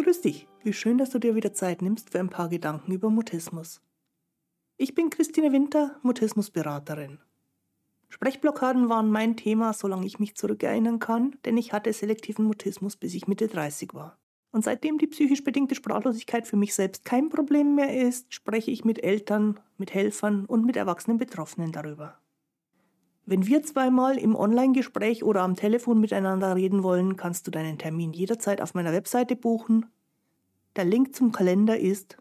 Grüß dich, wie schön, dass du dir wieder Zeit nimmst für ein paar Gedanken über Mutismus. Ich bin Christine Winter, Mutismusberaterin. Sprechblockaden waren mein Thema, solange ich mich zurückerinnern kann, denn ich hatte selektiven Mutismus, bis ich Mitte 30 war. Und seitdem die psychisch bedingte Sprachlosigkeit für mich selbst kein Problem mehr ist, spreche ich mit Eltern, mit Helfern und mit erwachsenen Betroffenen darüber. Wenn wir zweimal im Online-Gespräch oder am Telefon miteinander reden wollen, kannst du deinen Termin jederzeit auf meiner Webseite buchen. Der Link zum Kalender ist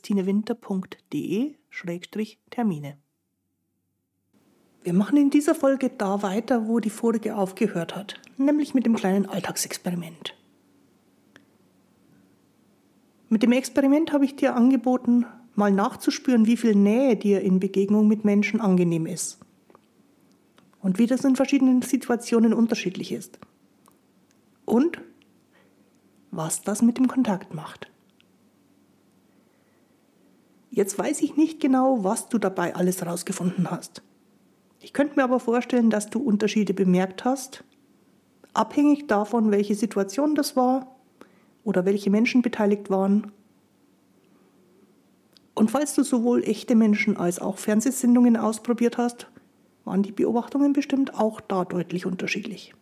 christinewinter.de/Termine. Wir machen in dieser Folge da weiter, wo die vorige aufgehört hat, nämlich mit dem kleinen Alltagsexperiment. Mit dem Experiment habe ich dir angeboten, mal nachzuspüren, wie viel Nähe dir in Begegnung mit Menschen angenehm ist. Und wie das in verschiedenen Situationen unterschiedlich ist. Und was das mit dem Kontakt macht. Jetzt weiß ich nicht genau, was du dabei alles herausgefunden hast. Ich könnte mir aber vorstellen, dass du Unterschiede bemerkt hast, abhängig davon, welche Situation das war oder welche Menschen beteiligt waren. Und falls du sowohl echte Menschen als auch Fernsehsendungen ausprobiert hast, waren die Beobachtungen bestimmt auch da deutlich unterschiedlich.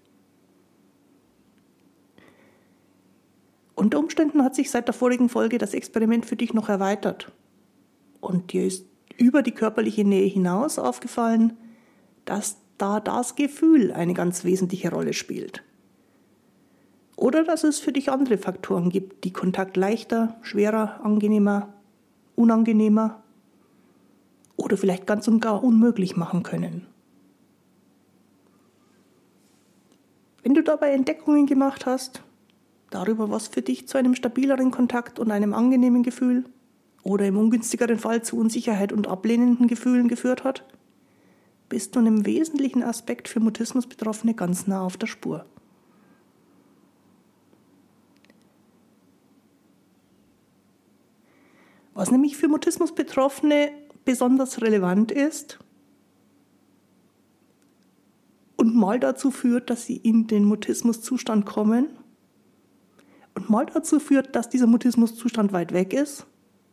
Unter Umständen hat sich seit der vorigen Folge das Experiment für dich noch erweitert. Und dir ist über die körperliche Nähe hinaus aufgefallen, dass da das Gefühl eine ganz wesentliche Rolle spielt. Oder dass es für dich andere Faktoren gibt, die Kontakt leichter, schwerer, angenehmer, unangenehmer oder vielleicht ganz und gar unmöglich machen können. Wenn du dabei Entdeckungen gemacht hast, darüber, was für dich zu einem stabileren Kontakt und einem angenehmen Gefühl oder im ungünstigeren Fall zu Unsicherheit und ablehnenden Gefühlen geführt hat, bist du einem wesentlichen Aspekt für Mutismus-Betroffene ganz nah auf der Spur. Was nämlich für Mutismus-Betroffene besonders relevant ist und mal dazu führt, dass sie in den Mutismuszustand kommen und mal dazu führt, dass dieser Mutismuszustand weit weg ist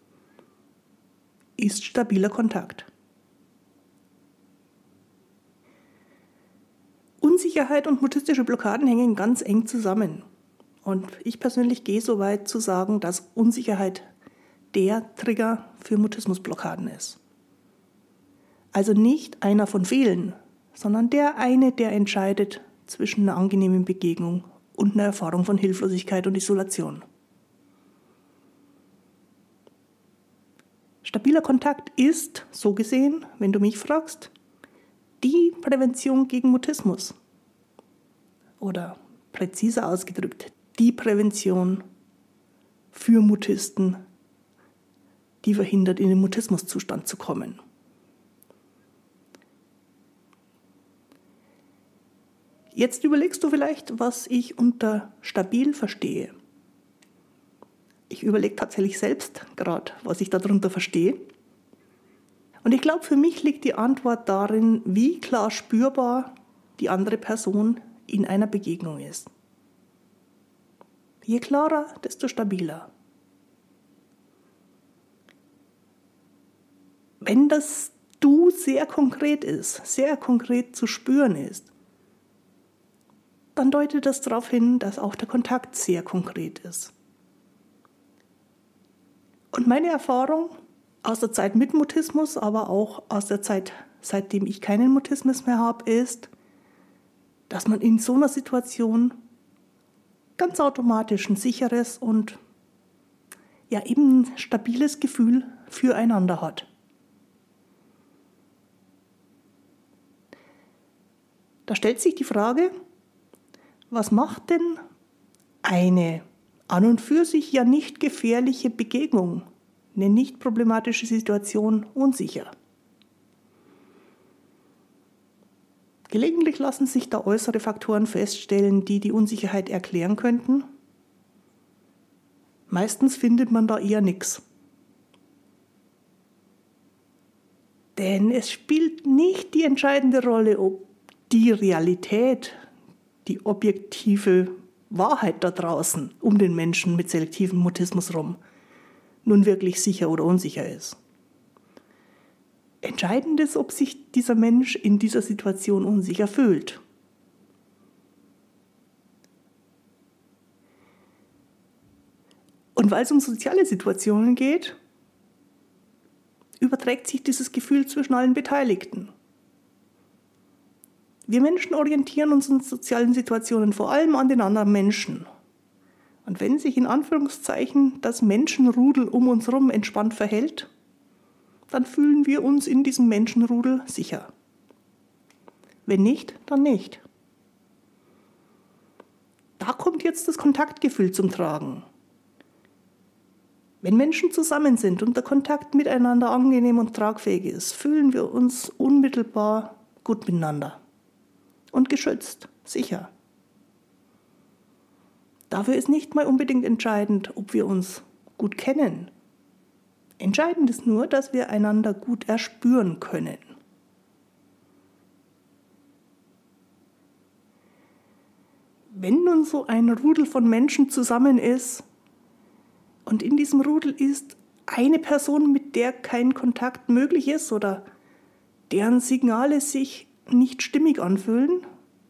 stabiler Kontakt. Unsicherheit und mutistische Blockaden hängen ganz eng zusammen. Und ich persönlich gehe so weit zu sagen, dass Unsicherheit der Trigger für Mutismusblockaden ist. Also nicht einer von vielen, sondern der eine, der entscheidet zwischen einer angenehmen Begegnung und einer Erfahrung von Hilflosigkeit und Isolation. Stabiler Kontakt ist, so gesehen, wenn du mich fragst, die Prävention gegen Mutismus. Oder präziser ausgedrückt, die Prävention für Mutisten, die verhindert, in den Mutismuszustand zu kommen. Jetzt überlegst du vielleicht, was ich unter stabil verstehe. Ich überlege tatsächlich selbst gerade, was ich darunter verstehe. Und ich glaube, für mich liegt die Antwort darin, wie klar spürbar die andere Person in einer Begegnung ist. Je klarer, desto stabiler. Wenn das Du sehr konkret ist, sehr konkret zu spüren ist, dann deutet das darauf hin, dass auch der Kontakt sehr konkret ist. Und meine Erfahrung aus der Zeit mit Mutismus, aber auch aus der Zeit, seitdem ich keinen Mutismus mehr habe, ist, dass man in so einer Situation ganz automatisch ein sicheres und ja eben ein stabiles Gefühl füreinander hat. Da stellt sich die Frage, was macht denn eine an und für sich ja nicht gefährliche Begegnung, eine nicht problematische Situation unsicher? Gelegentlich lassen sich da äußere Faktoren feststellen, die die Unsicherheit erklären könnten. Meistens findet man da eher nichts. Denn es spielt nicht die entscheidende Rolle, ob die Realität, die objektive Wahrheit da draußen um den Menschen mit selektivem Mutismus rum nun wirklich sicher oder unsicher ist. Entscheidend ist, ob sich dieser Mensch in dieser Situation unsicher fühlt. Und weil es um soziale Situationen geht, überträgt sich dieses Gefühl zwischen allen Beteiligten. Wir Menschen orientieren uns in sozialen Situationen vor allem an den anderen Menschen. Und wenn sich in Anführungszeichen das Menschenrudel um uns herum entspannt verhält, dann fühlen wir uns in diesem Menschenrudel sicher. Wenn nicht, dann nicht. Da kommt jetzt das Kontaktgefühl zum Tragen. Wenn Menschen zusammen sind und der Kontakt miteinander angenehm und tragfähig ist, fühlen wir uns unmittelbar gut miteinander und geschützt, sicher. Dafür ist nicht mal unbedingt entscheidend, ob wir uns gut kennen. Entscheidend ist nur, dass wir einander gut erspüren können. Wenn nun so ein Rudel von Menschen zusammen ist und in diesem Rudel ist eine Person, mit der kein Kontakt möglich ist oder deren Signale sich nicht stimmig anfühlen,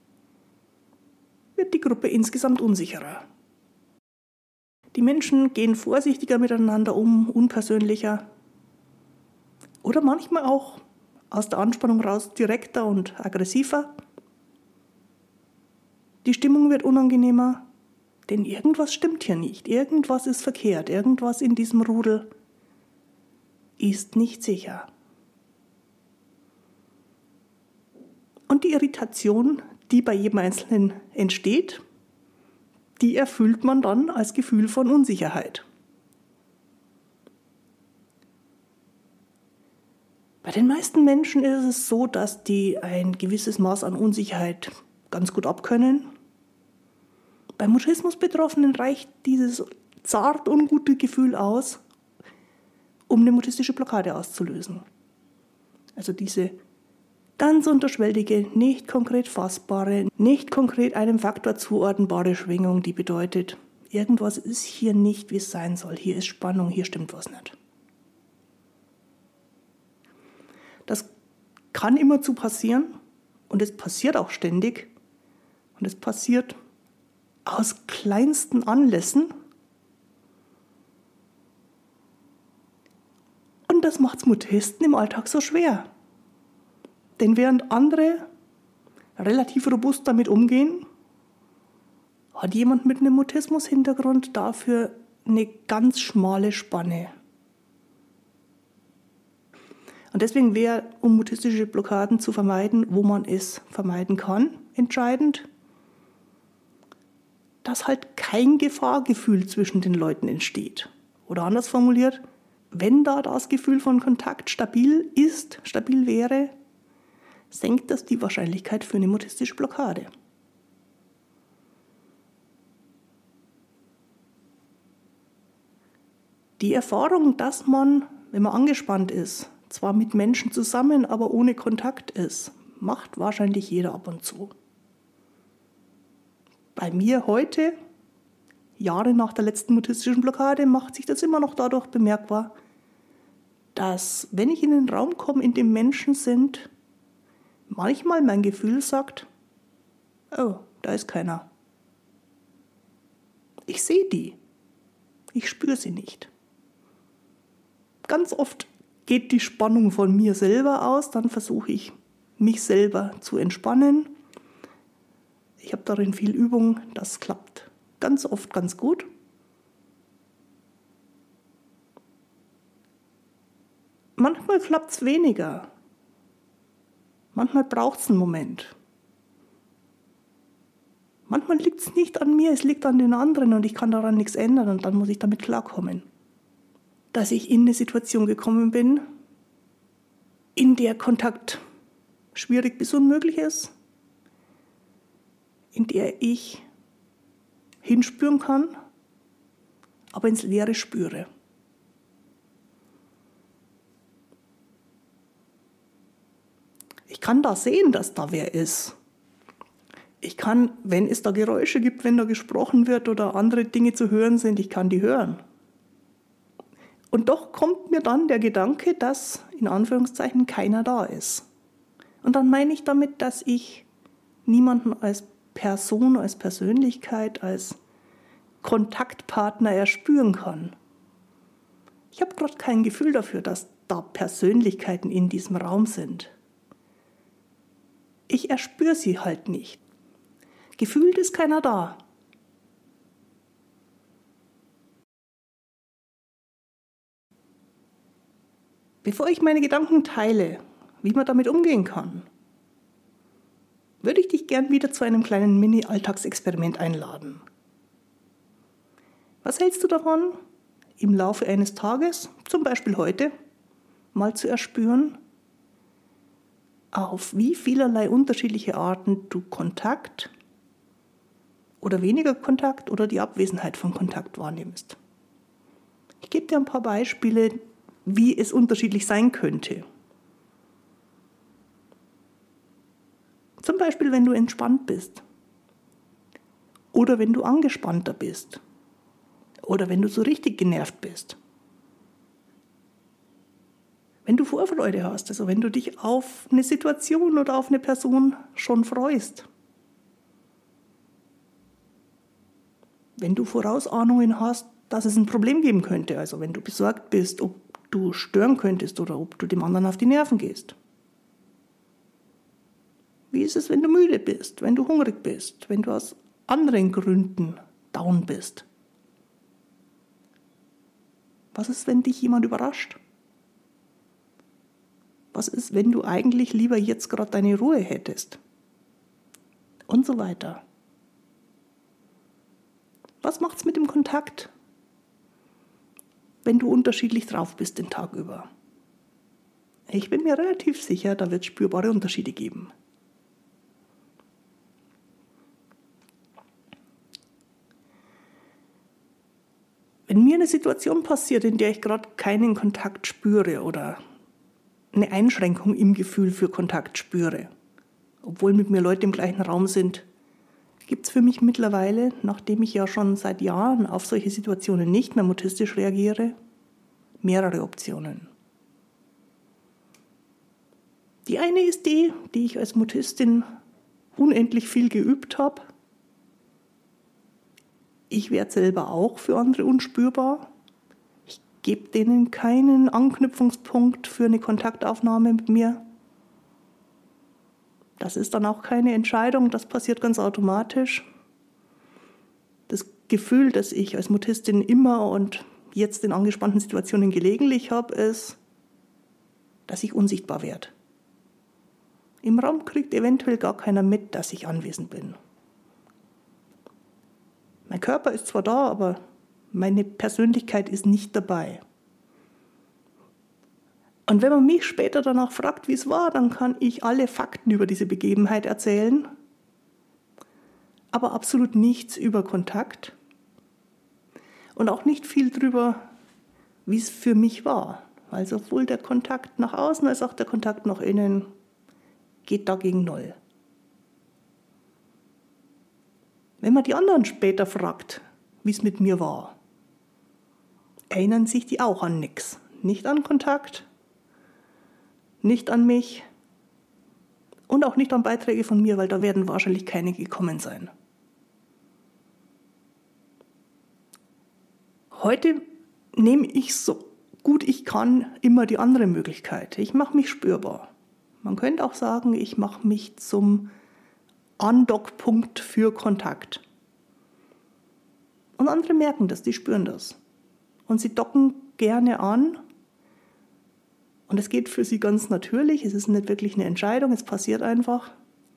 wird die Gruppe insgesamt unsicherer. Die Menschen gehen vorsichtiger miteinander um, unpersönlicher oder manchmal auch aus der Anspannung raus direkter und aggressiver. Die Stimmung wird unangenehmer, denn irgendwas stimmt hier nicht, irgendwas ist verkehrt, irgendwas in diesem Rudel ist nicht sicher. Und die Irritation, die bei jedem Einzelnen entsteht, die erfüllt man dann als Gefühl von Unsicherheit. Bei den meisten Menschen ist es so, dass die ein gewisses Maß an Unsicherheit ganz gut abkönnen. Bei Mutismus-Betroffenen reicht dieses zart ungute Gefühl aus, um eine mutistische Blockade auszulösen. Also diese ganz unterschwellige, nicht konkret fassbare, nicht konkret einem Faktor zuordnbare Schwingung, die bedeutet, irgendwas ist hier nicht, wie es sein soll. Hier ist Spannung, hier stimmt was nicht. Das kann immerzu passieren und es passiert auch ständig und es passiert aus kleinsten Anlässen. Und das macht es Mutisten im Alltag so schwer. Denn während andere relativ robust damit umgehen, hat jemand mit einem Mutismus-Hintergrund dafür eine ganz schmale Spanne. Und deswegen wäre, um mutistische Blockaden zu vermeiden, wo man es vermeiden kann, entscheidend, dass halt kein Gefahrgefühl zwischen den Leuten entsteht. Oder anders formuliert, wenn da das Gefühl von Kontakt stabil wäre, senkt das die Wahrscheinlichkeit für eine mutistische Blockade. Die Erfahrung, dass man, wenn man angespannt ist, zwar mit Menschen zusammen, aber ohne Kontakt ist, macht wahrscheinlich jeder ab und zu. Bei mir heute, Jahre nach der letzten mutistischen Blockade, macht sich das immer noch dadurch bemerkbar, dass, wenn ich in den Raum komme, in dem Menschen sind, manchmal mein Gefühl sagt, oh, da ist keiner. Ich sehe die, ich spüre sie nicht. Ganz oft geht die Spannung von mir selber aus, dann versuche ich, mich selber zu entspannen. Ich habe darin viel Übung, das klappt ganz oft ganz gut. Manchmal klappt es weniger. Manchmal braucht es einen Moment. Manchmal liegt es nicht an mir, es liegt an den anderen und ich kann daran nichts ändern und dann muss ich damit klarkommen. Dass ich in eine Situation gekommen bin, in der Kontakt schwierig bis unmöglich ist, in der ich hinspüren kann, aber ins Leere spüre. Ich kann da sehen, dass da wer ist. Ich kann, wenn es da Geräusche gibt, wenn da gesprochen wird oder andere Dinge zu hören sind, ich kann die hören. Und doch kommt mir dann der Gedanke, dass in Anführungszeichen keiner da ist. Und dann meine ich damit, dass ich niemanden als Person, als Persönlichkeit, als Kontaktpartner erspüren kann. Ich habe gerade kein Gefühl dafür, dass da Persönlichkeiten in diesem Raum sind. Ich erspüre sie halt nicht. Gefühlt ist keiner da. Bevor ich meine Gedanken teile, wie man damit umgehen kann, würde ich dich gern wieder zu einem kleinen Mini-Alltagsexperiment einladen. Was hältst du davon, im Laufe eines Tages, zum Beispiel heute, mal zu erspüren, auf wie vielerlei unterschiedliche Arten du Kontakt oder weniger Kontakt oder die Abwesenheit von Kontakt wahrnimmst? Ich gebe dir ein paar Beispiele, wie es unterschiedlich sein könnte. Zum Beispiel, wenn du entspannt bist oder wenn du angespannter bist oder wenn du so richtig genervt bist. Wenn du Vorfreude hast, also wenn du dich auf eine Situation oder auf eine Person schon freust. Wenn du Vorausahnungen hast, dass es ein Problem geben könnte, also wenn du besorgt bist, ob du stören könntest oder ob du dem anderen auf die Nerven gehst. Wie ist es, wenn du müde bist, wenn du hungrig bist, wenn du aus anderen Gründen down bist? Was ist, wenn dich jemand überrascht? Was ist, wenn du eigentlich lieber jetzt gerade deine Ruhe hättest? Und so weiter. Was macht's mit dem Kontakt, wenn du unterschiedlich drauf bist den Tag über? Ich bin mir relativ sicher, da wird es spürbare Unterschiede geben. Wenn mir eine Situation passiert, in der ich gerade keinen Kontakt spüre oder eine Einschränkung im Gefühl für Kontakt spüre, obwohl mit mir Leute im gleichen Raum sind, gibt es für mich mittlerweile, nachdem ich ja schon seit Jahren auf solche Situationen nicht mehr mutistisch reagiere, mehrere Optionen. Die eine ist die ich als Mutistin unendlich viel geübt habe. Ich werde selber auch für andere unspürbar. Ich gebe denen keinen Anknüpfungspunkt für eine Kontaktaufnahme mit mir. Das ist dann auch keine Entscheidung, das passiert ganz automatisch. Das Gefühl, das ich als Mutistin immer und jetzt in angespannten Situationen gelegentlich habe, ist, dass ich unsichtbar werde. Im Raum kriegt eventuell gar keiner mit, dass ich anwesend bin. Mein Körper ist zwar da, aber meine Persönlichkeit ist nicht dabei. Und wenn man mich später danach fragt, wie es war, dann kann ich alle Fakten über diese Begebenheit erzählen, aber absolut nichts über Kontakt und auch nicht viel darüber, wie es für mich war. Weil sowohl der Kontakt nach außen als auch der Kontakt nach innen geht dagegen null. Wenn man die anderen später fragt, wie es mit mir war, erinnern sich die auch an nichts. Nicht an Kontakt, nicht an mich und auch nicht an Beiträge von mir, weil da werden wahrscheinlich keine gekommen sein. Heute nehme ich so gut ich kann immer die andere Möglichkeit. Ich mache mich spürbar. Man könnte auch sagen, ich mache mich zum Andockpunkt für Kontakt. Und andere merken das, die spüren das. Und sie docken gerne an. Und es geht für sie ganz natürlich, es ist nicht wirklich eine Entscheidung, es passiert einfach.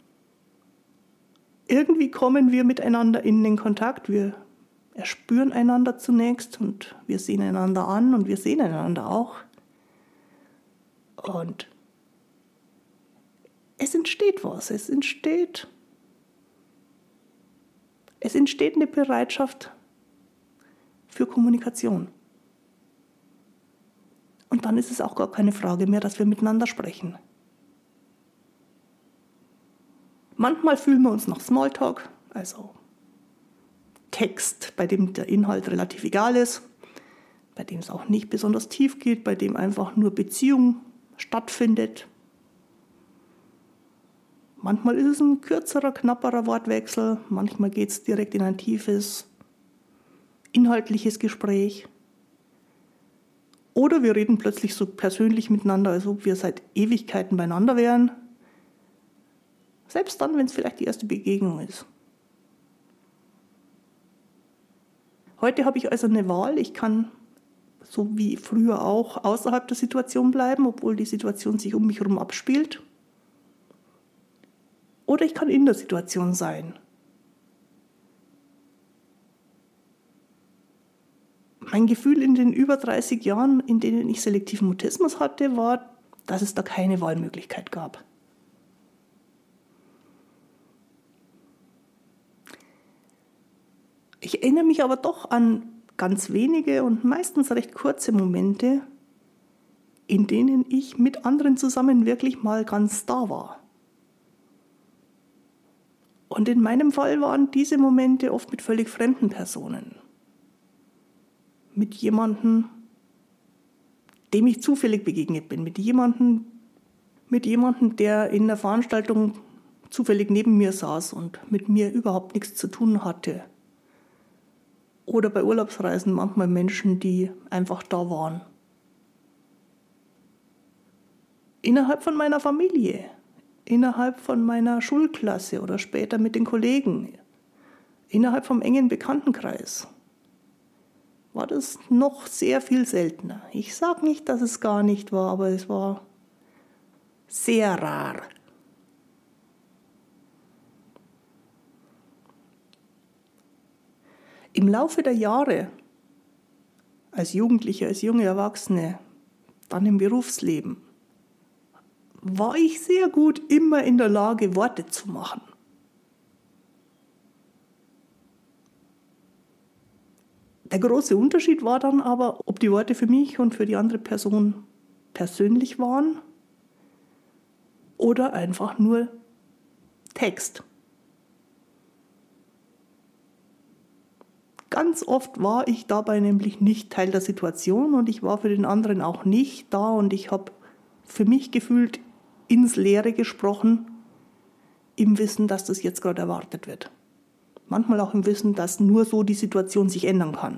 Irgendwie kommen wir miteinander in den Kontakt, wir erspüren einander zunächst und wir sehen einander an und wir sehen einander auch. Und es entsteht was, es entsteht eine Bereitschaft für Kommunikation. Und dann ist es auch gar keine Frage mehr, dass wir miteinander sprechen. Manchmal fühlen wir uns nach Smalltalk, also Text, bei dem der Inhalt relativ egal ist, bei dem es auch nicht besonders tief geht, bei dem einfach nur Beziehung stattfindet. Manchmal ist es ein kürzerer, knapperer Wortwechsel, manchmal geht es direkt in ein tiefes, inhaltliches Gespräch. Oder wir reden plötzlich so persönlich miteinander, als ob wir seit Ewigkeiten beieinander wären. Selbst dann, wenn es vielleicht die erste Begegnung ist. Heute habe ich also eine Wahl. Ich kann, so wie früher auch, außerhalb der Situation bleiben, obwohl die Situation sich um mich herum abspielt. Oder ich kann in der Situation sein. Mein Gefühl in den über 30 Jahren, in denen ich selektiven Mutismus hatte, war, dass es da keine Wahlmöglichkeit gab. Ich erinnere mich aber doch an ganz wenige und meistens recht kurze Momente, in denen ich mit anderen zusammen wirklich mal ganz da war. Und in meinem Fall waren diese Momente oft mit völlig fremden Personen. Mit jemandem, dem ich zufällig begegnet bin, mit jemandem, der in der Veranstaltung zufällig neben mir saß und mit mir überhaupt nichts zu tun hatte. Oder bei Urlaubsreisen manchmal Menschen, die einfach da waren. Innerhalb von meiner Familie, innerhalb von meiner Schulklasse oder später mit den Kollegen, innerhalb vom engen Bekanntenkreis, war das noch sehr viel seltener. Ich sage nicht, dass es gar nicht war, aber es war sehr rar. Im Laufe der Jahre, als Jugendliche, als junge Erwachsene, dann im Berufsleben, war ich sehr gut immer in der Lage, Worte zu machen. Der große Unterschied war dann aber, ob die Worte für mich und für die andere Person persönlich waren oder einfach nur Text. Ganz oft war ich dabei nämlich nicht Teil der Situation und ich war für den anderen auch nicht da und ich habe für mich gefühlt ins Leere gesprochen, im Wissen, dass das jetzt gerade erwartet wird. Manchmal auch im Wissen, dass nur so die Situation sich ändern kann.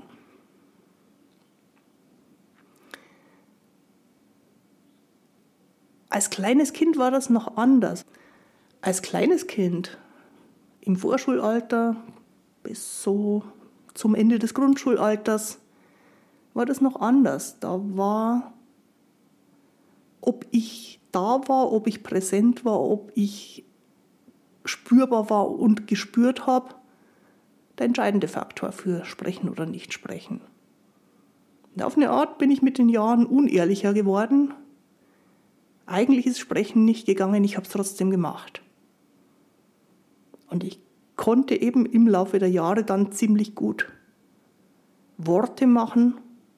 Als kleines Kind war das noch anders. Als kleines Kind im Vorschulalter bis so zum Ende des Grundschulalters war das noch anders. Da war, ob ich da war, ob ich präsent war, ob ich spürbar war und gespürt habe, der entscheidende Faktor für Sprechen oder Nicht-Sprechen. Und auf eine Art bin ich mit den Jahren unehrlicher geworden. Eigentlich ist Sprechen nicht gegangen, ich habe es trotzdem gemacht. Und ich konnte eben im Laufe der Jahre dann ziemlich gut Worte machen,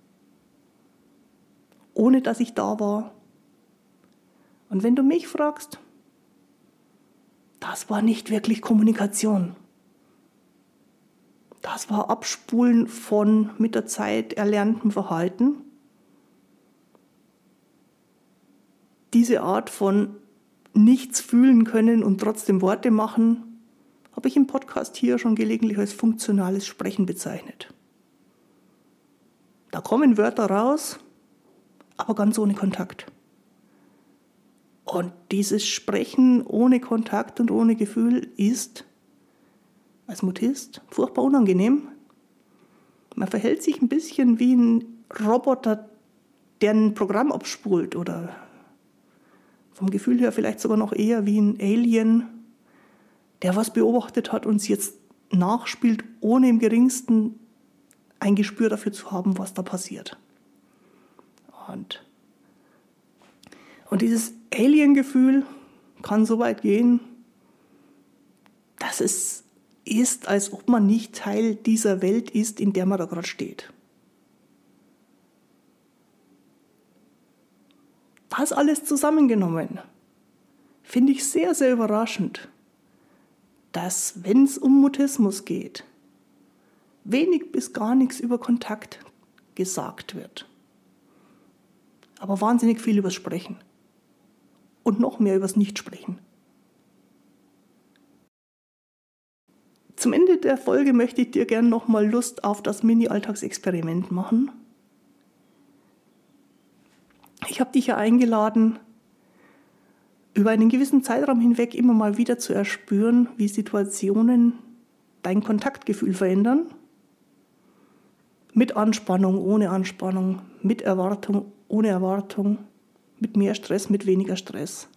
ohne dass ich da war. Und wenn du mich fragst, das war nicht wirklich Kommunikation. Das war Abspulen von mit der Zeit erlerntem Verhalten. Diese Art von nichts fühlen können und trotzdem Worte machen, habe ich im Podcast hier schon gelegentlich als funktionales Sprechen bezeichnet. Da kommen Wörter raus, aber ganz ohne Kontakt. Und dieses Sprechen ohne Kontakt und ohne Gefühl ist als Mutist furchtbar unangenehm. Man verhält sich ein bisschen wie ein Roboter, der ein Programm abspult oder vom Gefühl her vielleicht sogar noch eher wie ein Alien, der was beobachtet hat und es jetzt nachspielt, ohne im geringsten ein Gespür dafür zu haben, was da passiert. Und dieses Alien-Gefühl kann so weit gehen, dass es ist, als ob man nicht Teil dieser Welt ist, in der man da gerade steht. Das alles zusammengenommen finde ich sehr, sehr überraschend. dass, wenn es um Mutismus geht, wenig bis gar nichts über Kontakt gesagt wird. Aber wahnsinnig viel übers Sprechen. Und noch mehr übers Nichtsprechen. Zum Ende der Folge möchte ich dir gerne nochmal Lust auf das Mini-Alltagsexperiment machen. Ich habe dich ja eingeladen, über einen gewissen Zeitraum hinweg immer mal wieder zu erspüren, wie Situationen dein Kontaktgefühl verändern. Mit Anspannung, ohne Anspannung, mit Erwartung, ohne Erwartung, mit mehr Stress, mit weniger Stress.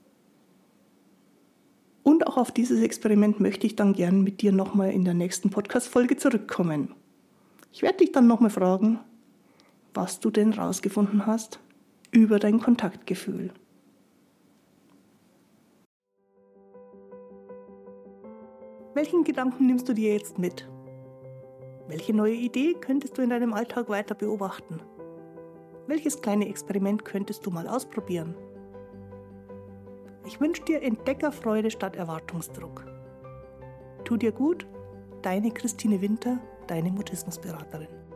Und auch auf dieses Experiment möchte ich dann gern mit dir nochmal in der nächsten Podcast-Folge zurückkommen. Ich werde dich dann nochmal fragen, was du denn rausgefunden hast über dein Kontaktgefühl. Welchen Gedanken nimmst du dir jetzt mit? Welche neue Idee könntest du in deinem Alltag weiter beobachten? Welches kleine Experiment könntest du mal ausprobieren? Ich wünsche dir Entdeckerfreude statt Erwartungsdruck. Tu dir gut, deine Christine Winter, deine Mutismusberaterin.